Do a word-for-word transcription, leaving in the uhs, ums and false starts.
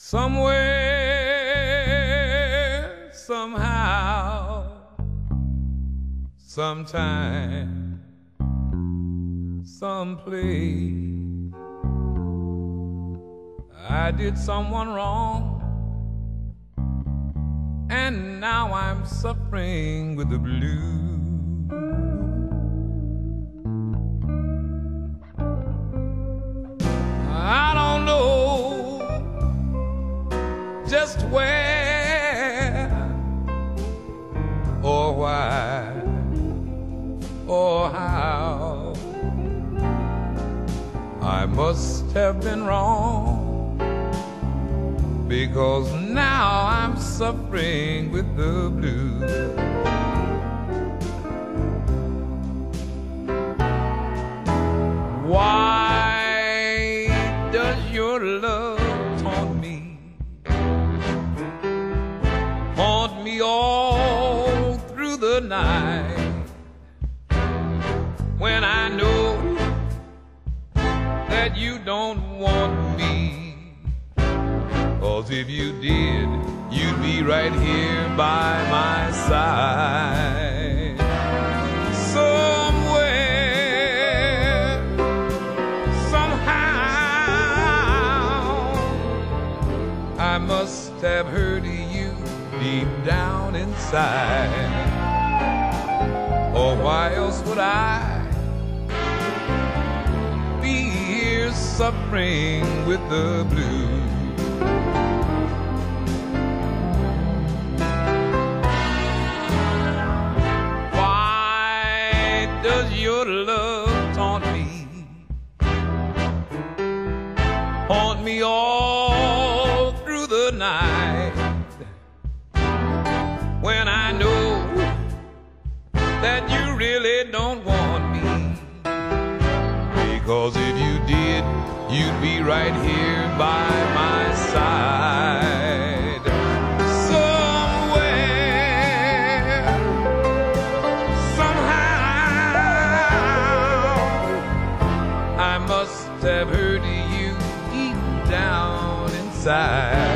Somewhere, somehow, sometime, someplace, I did someone wrong, and now I'm suffering with the blues. I don't know just where or why or how I must have been wrong, because now I'm suffering with the blues. Why does your love taunt me, haunt me all through the night, when I know that you don't want me? 'Cause if you did, you'd be right here by my side. Somewhere, somehow, I must have hurt you deep down inside, or why else would I be here suffering with the blues? Does your love taunt me, haunt me all through the night, when I know that you really don't want me? Because if you did, you'd be right here by my side. I must have hurt you deep down inside.